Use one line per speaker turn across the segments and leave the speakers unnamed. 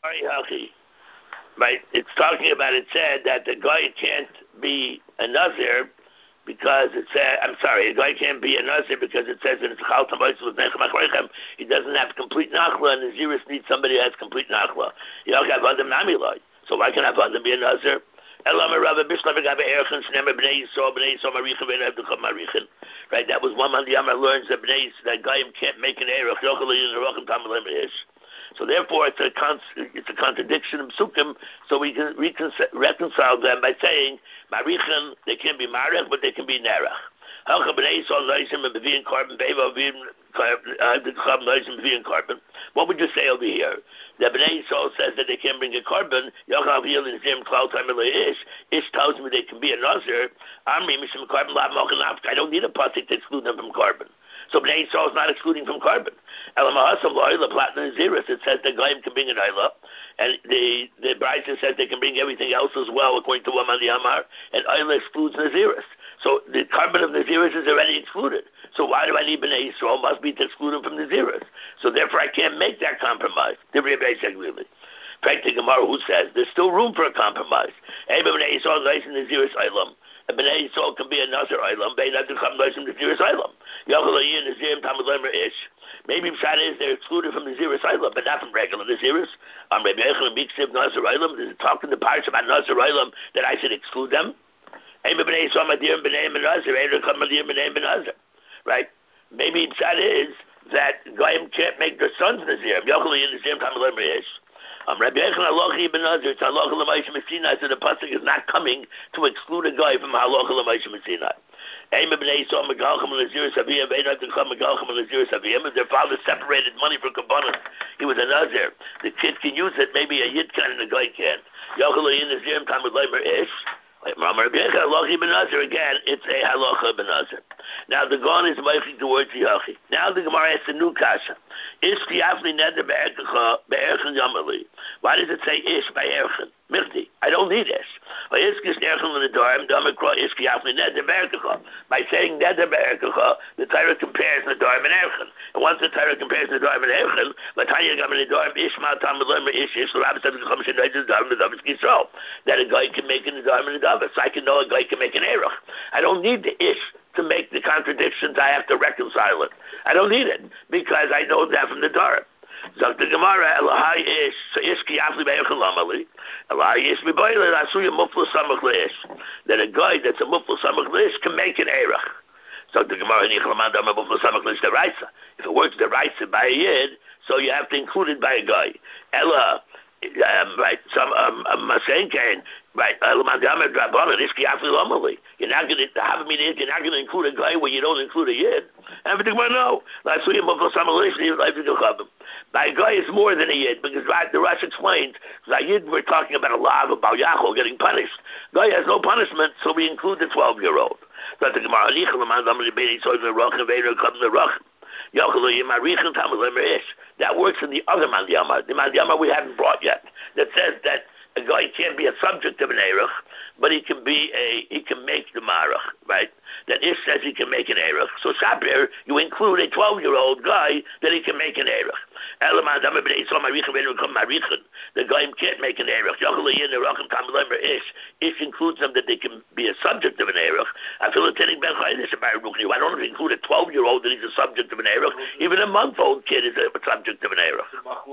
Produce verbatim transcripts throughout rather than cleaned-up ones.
Right? It's talking about, it said that the guy can't be a Nazir because it said, I'm sorry, a guy can't be a Nazir because it says that it's Chal Tamois with Nechem Achreichem. He doesn't have complete Nachla, and the Naziris needs somebody who has complete Nachla. You don't have Adam Namilai. So why can Adam be a Nazir? Right, that was one man the Yama learns that Bnei, that guy can't make an erech. So therefore, it's a con- it's a contradiction in Psukim. So we can recon- reconcile them by saying Marichin, they can be Marech, but they can be Nerech. What would you say over here? The Bnei Yisrael says that they can bring a carbon. Ish tells me they can be a Nazir. I don't need a pasuk to exclude them from carbon. So Bnei Yisrael is not excluding from carbon. It says the Goyim can bring an Ayla, and the the Brisa says they can bring everything else as well, according to Waman the Amar, and Ayla excludes Naziris. So the carbon of Naziris is already excluded. So why do I need Bnei Yisrael? Must be to exclude them from Naziris. So therefore I can't make that compromise. The Rebbe said really. Practically Gemara who says there's still room for a compromise. Bnei Yisrael is in Naziris Aylam. A Bnei Yisrael can be a Nazir Aylam. They have to come to Naziris Aylam. Maybe Pshat is they're excluded from Naziris Aylam, but not from regular Naziris. Um, Rebbe Yechon and Biksiv Nazir Aylam. Is it talking to parts about Nazir Aylam that I should exclude them? Right? Maybe Pshat is that Goyim can't make their sons Nazir. Um, Rabbi Yechon Halacha Ibn Nazir, it's Halacha L'Moshe Messinai, so the pasuk is not coming to exclude a guy from Halacha L'Moshe Messinai. If their father separated money for Kabbalah, he was a Nazir. The kid can use it, maybe a Yid can and a guy can't. Again, it's a halacha ben Nazir. Now the Gon is making towards Yachi. Now the Gemara asks a new kasha. Ish kiyafli neder be'erkecha be'erchen yamali. Why does it say ish by erchen? Mirti. I don't need ish. By saying neder be'erkecha, the Torah compares the Dorim and erchen. And once the Torah compares the Dorim and erchen, Latanya gam in the Dorim ish ma tam l'lomer ish ish l'rabbi says the Chumash knows the Dorim and the Dorim is Yisrael. That a guy can make in the Dorim and the Dorim. So I can know a guy can make an erech. I don't need the ish to make the contradictions. I have to reconcile it. I don't need it because I know that from the Torah. So the Gemara, Elahai ish, so ish ki afli be'erchen lamali, Elahai ish mi'boyle, asuya mufla samach le'ish. That a guy that's a mufla samach le'ish can make an erech. So the Gemara, nichlamanda mufla samach le'ish deraisa. If it works deraisa by a yid, so you have to include it by a guy. Ella, Um, right, some um, um, saying right. You're not going to have a meeting. You're not going to include a guy where you don't include a yid. Everything I know. By a guy is more than a yid because right, the Rush explains that yid we're talking about a law of Baal Yachol getting punished. Guy has no punishment, so we include the twelve year old. That's the Gemara. That works in the other Mandiyama. The Mandiyama we haven't brought yet. That says that a guy can't be a subject of an Erech, but he can be a he can make the Marach, right? That Ish says he can make an Erech. So Shapir, you include a twelve year old guy that he can make an Erech. The guy can't make an Erech. Ish Ish includes them that they can be a subject of an Erech. I feel like telling Ben Chaydish about Rukni. I don't include a twelve year old that he's a subject of an Erech. Even a month old kid is a subject of an Erech.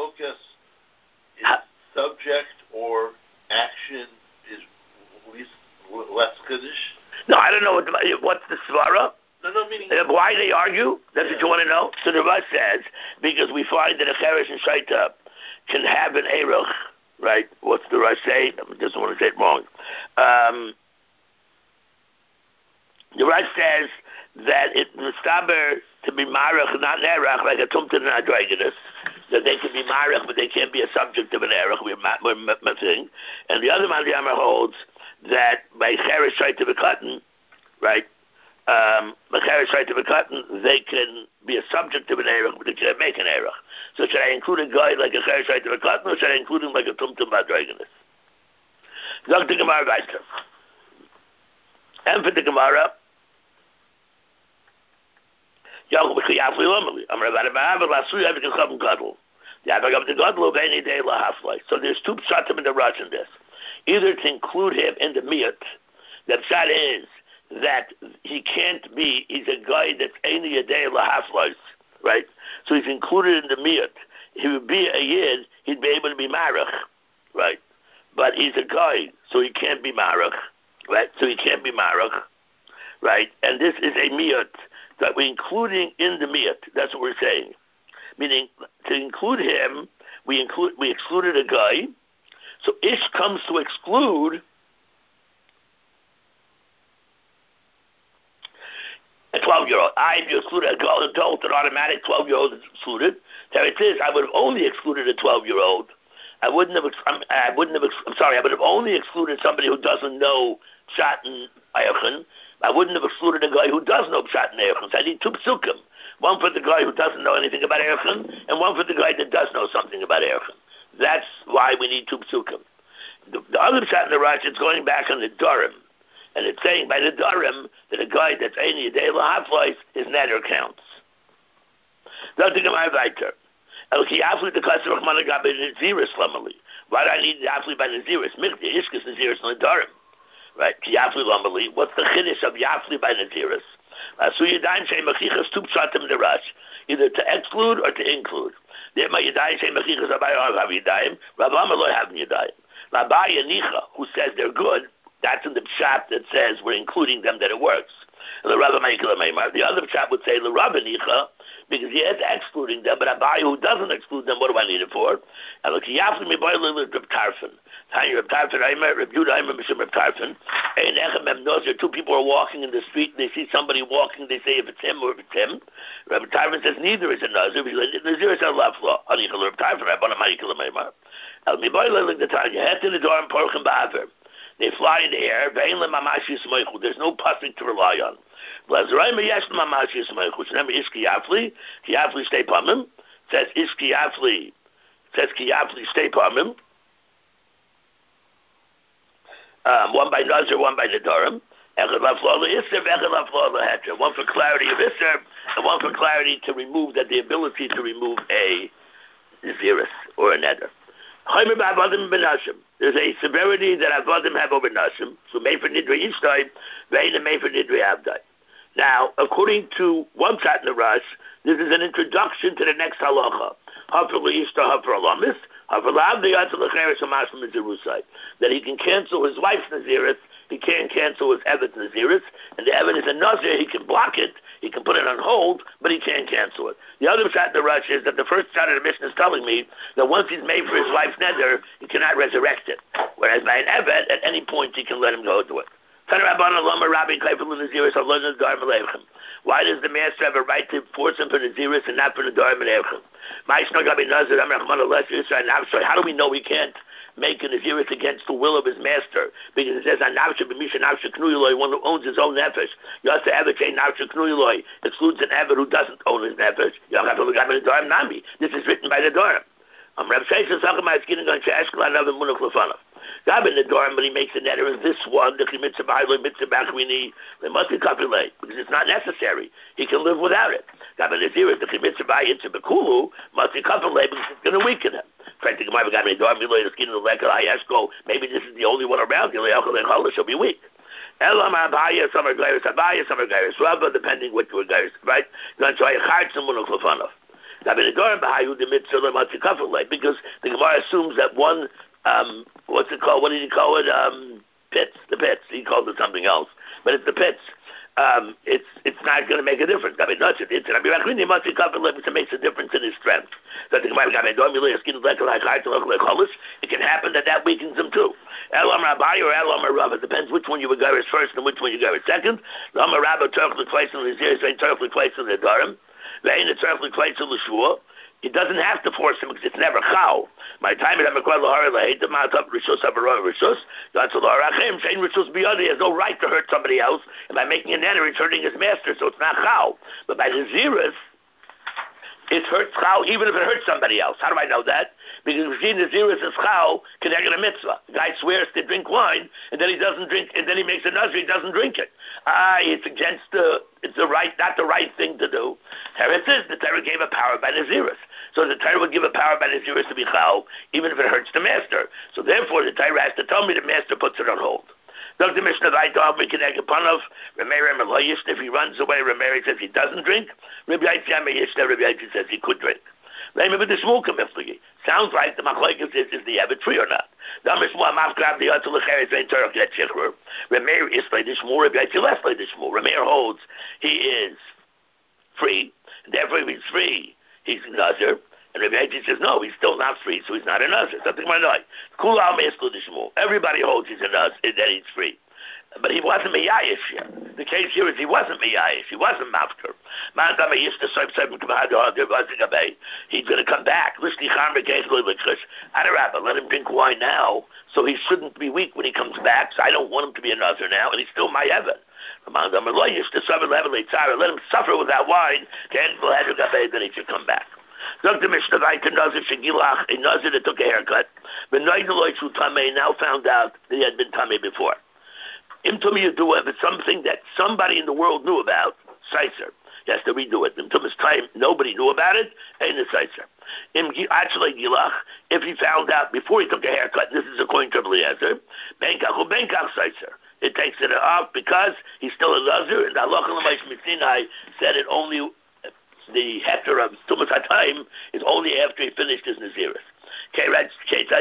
Subject or action is least less Kaddish?
No, I don't know what the, what's the svara.
No, no, meaning
uh, why they argue. That's yeah. What you want to know. So the Rush says because we find that a cheresh and shaita can have an eruch, right? What's the Rush say? I just want to say it wrong. Um, the Rush says that it mistaber to be marach, not nerach, like a tumtin and a dragonus. That they can be marach, but they can't be a subject of an erech. We're missing. And the other man, the Amar holds that by cheresh try to be cotton, right? Um, by cheresh try to be cotton, they can be a subject of an erech, but they can't make an erech. So should I include a guy like a cheresh try to be cotton, or should I include him like a tumtum by dragonus? Doctor Gemara Geister. And for the Gemara. I'm So there's two pshatim in the Rush in this. Either to include him in the miyut, the pshat is that he can't be, he's a guy that's Eini Yadei Lahaflois, right? So he's included in the miyut. He would be a yid, he'd be able to be marach, right? But he's a guy, so he can't be marach, right? So he can't be marach, right? And this is a miyut that we're including in the miyut. That's what we're saying. Meaning, to include him, we include we excluded a guy. So ish comes to exclude a twelve-year-old. I, if you exclude an adult, an automatic twelve-year-old is excluded. There it is. I would have only excluded a twelve-year-old. I wouldn't have. I wouldn't have. I'm sorry. I would have only excluded somebody who doesn't know Pshat and Eirchen. I wouldn't have excluded a guy who does know Pshat and Eirchen. So I need two psukim. One for the guy who doesn't know anything about Eirchen, and one for the guy that does know something about Eirchen. That's why we need two psukim. The, the other Pshat in the Rashi, it's going back on the Durham. And it's saying by the Durham that a guy that's Eini Yadei Lahaflois, his netter counts. Why do I need the Afli by Naziris? Mikti, Ishkas Naziris, and the Durham. Right? What's the chiddush of Yafli by Naziris? So Yadayim Shem Mechichas two pshatim in the Rush, either to exclude or to include. There my Yadayim Shem Mechichas Rabbi have Yadayim, Rabbi Amaloi have Yadayim. Rabbi Yanicha, who says they're good, that's in the pshat that says we're including them, that it works. And the Rabbi Meikela Meimar, the other pshat would say the Rabbi Yanicha, because he is excluding them, but Rabbi who doesn't exclude them, what do I need it for? And look, Yafli Meboyle Reb Tarfon. Tanya Reb Tarfon, Aimer, Reb Yudah, Aimer, Mishim Reb Tarfon. And Echem Mem Nozer, two people are walking in the street, they see somebody walking, they say if it's him or if it's him. Reb Tarfon says neither is a Nozer, because Nazir is a love law. Hanichel Reb Tarfon, Rabbi Meikela Meimar. El Meboyle Reb Tanya, Het in the door and Porchem Ba'aver. They fly in the air. There's no pasuk to rely on. Stay pamim. Says iski afli. Says ki afli stay pamim. Um, one by Nazir, one by Nedarim. One for clarity of Isser, and one for clarity to remove that the ability to remove a Naziris or a Neder. There's a severity that Avodim have over Nashim. So Mefer Nidre Yishtai, Veina Mefer Nidre Avdai. Now, according to one pshat in the Rush, this is an introduction to the next halacha. Hafer Yishtai, Hafer Alamis, Hafer Lavdi Yatzal Lecheres Hamashim Nazirusai. That he can cancel his wife's Naziris, he can't cancel his Evet's Naziris, and the Evet is a Nazir, he can block it, he can put it on hold, but he can't cancel it. The other pshat in the Rush is that the first pshat of the Mishnah is telling me that once he's made for his wife's neder, he cannot resurrect it. Whereas by an Evet, at any point he can let him go to it. Why does the master have a right to force him for Naziris and not for Nedarim and Eirchen? How do we know he can't make a Naziris against the will of his master? Because it says, one who owns his own nefesh. Excludes an Evet who doesn't own his nefesh. This is written by the Nedarim. Gabin the Dorim, but he makes a netter in this one, the Chimitzah Ba'iloi Mitzvah Bachwini, they must be kapilei, because it's not necessary. He can live without it. Gabin the Ziris, the Chimitzah Ba'yitzah Bekulu, must be kapilei, because it's going to weaken him. Frankly, Gabin the Dorim, the skin of the leg, maybe this is the only one around, she'll be weak. Elam Abaya, some are Gairis, Abaya, some are Gairis, Rabba, depending what you are Gairis, right? You're going to try a chart, someone will Klafanov. Gabin the Dorim, Bahayu, the Mitzvah, must be kapilei, because the Gemara assumes that one Um, what's it called? What did he call it? Um, pits. The pits. He called it something else, but it's the pits. Um, it's it's not going to make a difference. I mean, not it's. I mean, it must be covered because it makes a difference in his strength. So I think it can happen that that weakens him too. Elam Rabbi or Elam Rabba depends which one you would go as first and which one you go as second. Elam Rabba turkly place in the zir, saying turkly place in the darim. Vein the turkly place in the shua. He doesn't have to force him because it's never chal. My time is I'm a the mouth up rishos avaroy rishos. That's a larachem. Saying rishos biyadi, he has no right to hurt somebody else, and by making a neder, he's hurting his master, so it's not chal. But by the ziris, it hurts chal even if it hurts somebody else. How do I know that? Because we've seen Naziris is chal connected a mitzvah. The guy swears to drink wine, and then he doesn't drink, and then he makes a nazir, he doesn't drink it. Ah, it's against the, it's the right, not the right thing to do. Here it is, the Torah gave a power by Naziris. So the Torah would give a power by Naziris to be chal, even if it hurts the master. So therefore, the Torah has to tell me the master puts it on hold. Doctor Mishnah Vaitov, we can upon of Rameir Melayish, if he runs away, Rameir says he doesn't drink. Rabbi Yitzchak Yishna, Rabbi Yitzchak says he could drink. Maybe the Shmuel sounds like the Machlokes is, is the Eved free or not. The Mishmuel Mafgrab the Yatzul Lecheres Vein Torah Get Shechur. Rameir is like the Shmuel, Rabbi Yitzchak less like the Shmuel. Rameir holds he is free, and therefore if he's free, he's Nazir. And Rabbi Yitzchak says, no, he's still not free, so he's not a Nazir. Something like that. Kula Me'eslu the Shmuel. Everybody holds he's a Nazir, and then he's free. But he wasn't Meyayish here. The case here is he wasn't Meyayish. He wasn't Mafker. He's going to come back. Let him drink wine now, so he shouldn't be weak when he comes back. So I don't want him to be a Nazir now, and he's still my Evan. Let him suffer with that wine, then he should come back. Doctor Mishnah Vaita Nazir Shegilach, a Nazir that took a haircut, but now found out that he had been Tameh before. Im Tumi Yadua, if it's something that somebody in the world knew about, Seiser. He has to redo it. Im Tumi's time, nobody knew about it, ain't a Seiser. Im actually Gilach, if he found out before he took a haircut, this is according to Eliezer, Benkach or Benkach Seiser. It takes it off because he's still a Nazir, and Allah Sinai said it only, the hefter of Tumas HaTaim is only after he finished his Naziris. He went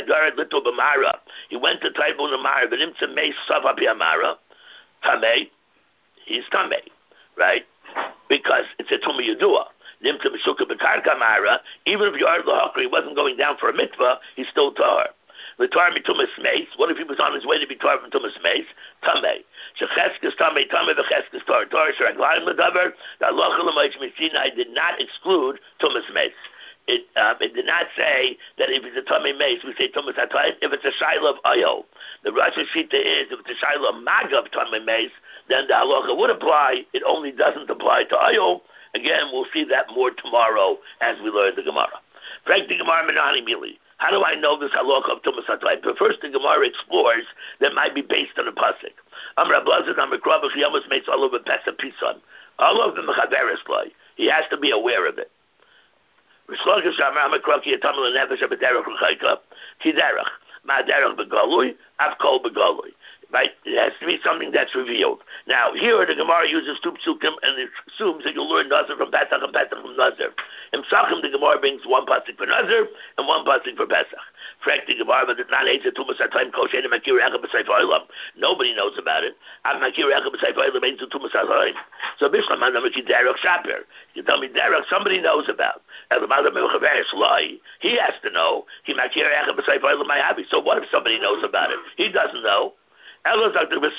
to Taibun Amara, but Imtsa May Savapi Amara, Tamei, he's Tamei, right? Because it's a Tumi Yadua. Nimtsa Meshuka Bakarka Amara, even if you are the Hakri, he wasn't going down for a mitzvah, he's still Tar. The Tar Mitumas Mace, what if he was on his way to be Tar from Tumas Mace? Tamei. Shecheskas Tamei, Tamei, Vecheskas Tar, Tar, Sharaglaim Ladavar, the Allah Chalamaych Messinai did not exclude Tumas Mace. It, um, it did not say that if it's a Tamei Mace, we say Tumas HaTayim. If it's a Shiloh of Ayo, the Rosh Hashita is, if it's a Shiloh of Magav Tamei Mace, then the halacha would apply. It only doesn't apply to Ayo. Again, we'll see that more tomorrow as we learn the Gemara. Frank the Gemara Menani Mili. How do I know this halacha of Tumas HaTayim? But first, the Gemara explores that might be based on a pasuk. Amra Blazin Amra Krabach Yamas makes all of it Pesa Pisan. All of them Mechaveres Lai. He has to be aware of it. Right? It has to be something that's revealed. Now, here the Gemara uses two psukim and it assumes that you'll learn Nazir from Pesach and Pesach from Nazir. In Psachim, the Gemara brings one pasuk for Nazir and one pasuk for Pesach. Frank, the Gemara, but it's not Eitzah Tumas HaTayim Kosher and Makir Echad B'Seif HaOlam. Nobody knows about it. Av Makir Echad B'Seif HaOlam Eitzah Tumas HaTayim. So Bishlam Anamaki Derek Shaper. You tell me Derek, somebody knows about. He has to know. He Makir Echad B'Seif HaOlam Mayavi. So what if somebody knows about it? He doesn't know. It's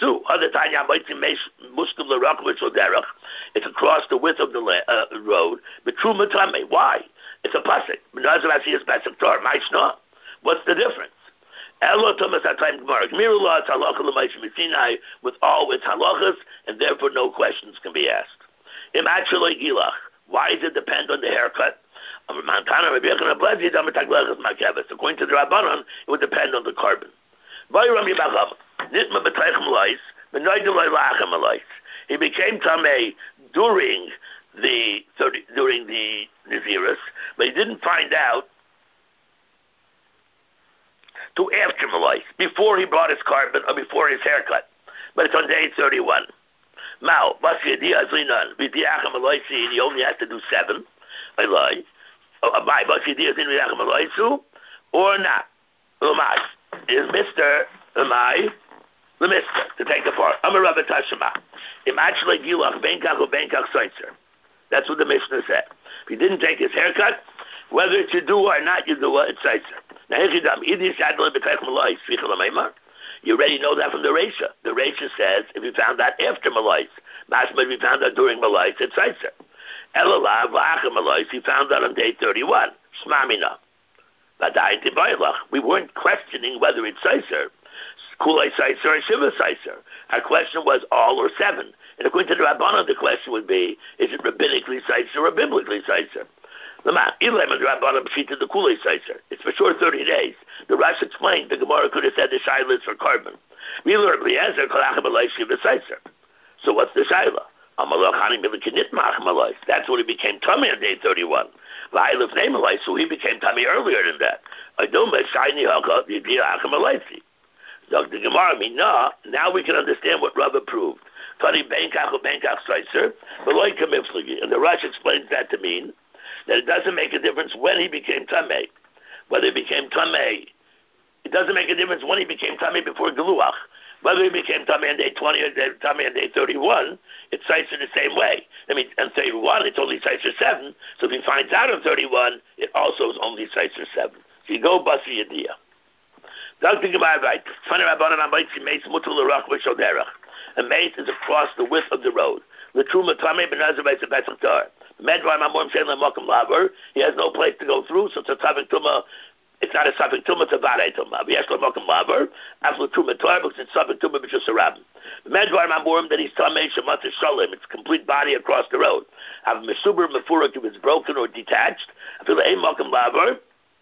across the width of the uh, road. But true matame. Why? It's a pasuk. What's the difference? With all its halachas, and therefore no questions can be asked. Why does it depend on the haircut? According to the Rabbanon, it would depend on the carbon. He became Tameh during the during the Naziris, but he didn't find out to after Malais, before he brought his carbon or before his haircut. But it's on day thirty-one. Mao, he only has to do seven. I lie. Or not. Is Mister Am I the Mister to take apart? I'm a Rabbi Tashima. Im actually Gilach Benkach or Benkach Seitzer. That's what the Mishnah said. If he didn't take his haircut, whether it's Yedua or not Yedua, it's Seitzer. Now you already know that from the Reisha. The Reisha says if he found out after Malais, Mashma if he found out during Malais, it's Seitzer. Elalav V'achar Malais, he found out on day thirty-one. Shmamina. We weren't questioning whether it's Seiser, Kulei Seiser or Shiva Seiser. Our question was all or seven. And according to the Rabbanon, the question would be, is it rabbinically Seiser or biblically Seiser? It's for sure thirty days. The Rush explained the Gemara could have said the Shaila is for carbon. So what's the Shaila? That's when he became tummy on day thirty-one. So he became tummy earlier than that. So the Gemara mean, no, now we can understand what Rava proved. And the Rush explains that to mean that it doesn't make a difference when he became Tameh. Whether he became Tameh, it doesn't make a difference when he became Tameh before Geluach. Whether he became Tameh on day twenty or Tameh on day thirty-one, it's Seiser the same way. I mean, on thirty-one, it's only Seiser seven. So if he finds out on thirty-one, it also is only Seiser seven. So you go Basi Yediyah. Don't think about it. A mace is across the width of the road. He has no place to go through, so it's a Tavik Tumah. It's not a Tavik Tumah, it's a Varei Tumah. Yes, Lamakam Laver, after Tumah Torah, because it's Tavik Tumah, which is a Rabbin. Medvar Mamurim, that he's Tamei Shemat Shalom, it's complete body across the road. Have Mesuber Mefurak, if it's broken or detached. I feel a Makam Laver.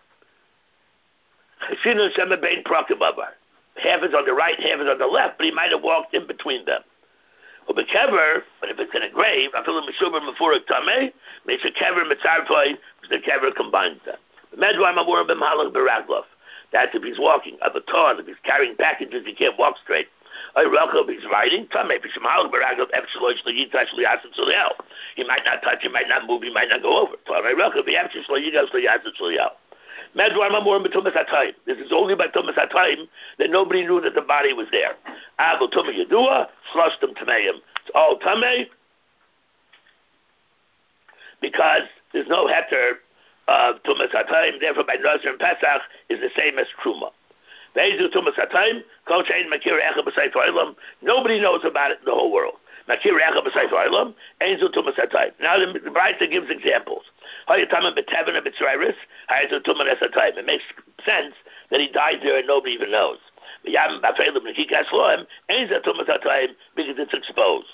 Half is on the right, half is on the left, but he might have walked in between them. But if it's in a grave, I feel a Meshuber Mefurak Tameh, makes a kever Mitzarpoi, because the kever combines them. That's if he's walking, of a ton, if he's carrying packages, he can't walk straight. If he's riding, he might not touch, he might not move, he might not go over. This is only by Tumas HaTayim that nobody knew that the body was there. It's all Tameh because there's no heter of Tumas HaTayim. Therefore, by Nazir and Pesach is the same as Truma. Nobody knows about it in the whole world. Now the Braita gives examples. It makes sense that he died there and nobody even knows. Because it's exposed.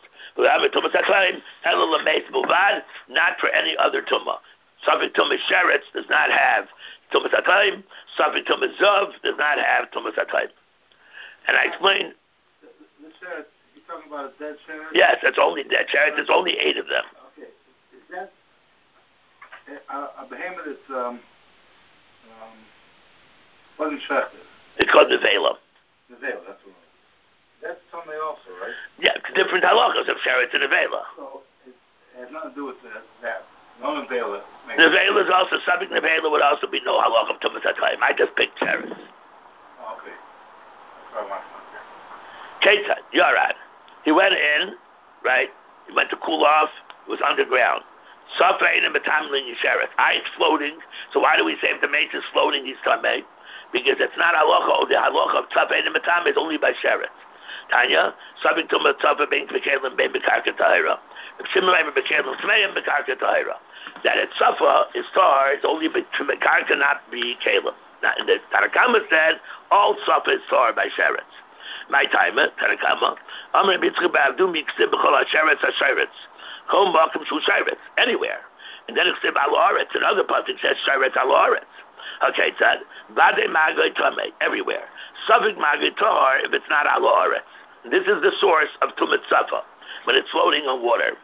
Not for any other tumah. Safik Tumah Sheretz does not have Tumas HaTayim. Safik Tumah Zav does not have Tumas HaTayim. And I explained.
The Sheretz, you're talking about a dead Sheretz?
Yes, it's only dead Sheretz. There's only eight of them.
Okay. Is that a, a behemoth that's um, um, wasn't shechted?
It's called Nevela.
Nevela, that's what it is. That's Tumah also, right?
Yeah, it's different halachas of Sheretz and Nevela.
So it has nothing to do with the, that. No Nevela.
Nevela is also, subject Nevela would also be no halach of Tumas HaTayim. I just picked Sheretz.
Oh, okay. That's what I want to know.
Ketzad, Yarad. He went in, right? He went to cool off. It was underground. Safein and Batamlin Yisheretz. I is floating. So why do we say if the mace is floating, he's Tameh? Because it's not halacha. The halacha of Safein and Batam is only by Sheretz. Tanya, Sabik Tumah Tzafa Bein Bekelim Bein Bekarka Tahira. If Shimon Bekelim Tmeim Bekarka Tahira. That at Safa is tar, it's only Bekarka, not be Kalim. Now, the Tarakama said all Safa is tar by Sheretz. My time, Tarakama. Amr Bitzke Bavdu Miksib Bechol HaSheretz HaSheretz. Kom Bakim Shu Sheretz. Anywhere. And then it's Al Aretz. Another passage says Sheretz Al Aretz. Okay, it said, Bade Magoi Tameh, everywhere. Safik Magoi Tahar, if it's not Al Aretz. This is the source of Tumat Safa, when it's floating on water.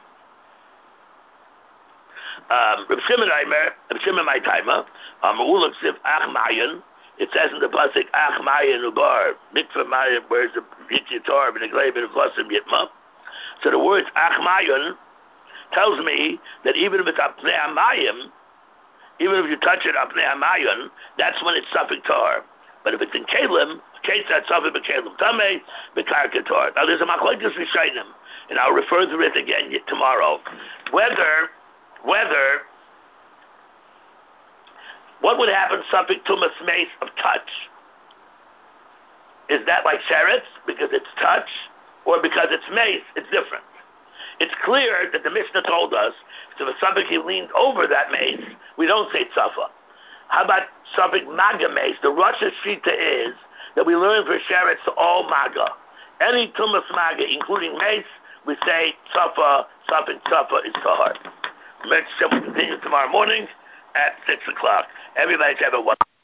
Um, Reb Shimon Aimer, Reb Shimon my timer, Uluk Sif Ach Mayan, it says in the pasuk Ach Mayan Ubar, Mikvah Mayan, where's the Yitzyitar, and the Gleib, and the Klasim Yitma. So the words Ach Mayan tells me that even if it's Apnei Amayim, even if you touch it Apnei Amayon, that's when it's Safik Tar. But if it's in Kalim, Ketzad Safik B'Kalim Tameh B'Karka Tar. Now there's a Machlokes Rishonim, and I'll refer to it again tomorrow. Whether, whether, what would happen Safik Tumas Mace of touch? Is that like Sheretz, because it's touch, or because it's mace, it's different? It's clear that the Mishnah told us, if the Safik he leaned over that mace, we don't say Tzafa. How about Safik Maga mace? The Rosh Shita is that we learn for Sheretz all Maga. Any Tumas Maga, including mace, we say Tzafa, Safik Tzafa is Tahar. We'll continue tomorrow morning. at six o'clock. Everybody's have a wonderful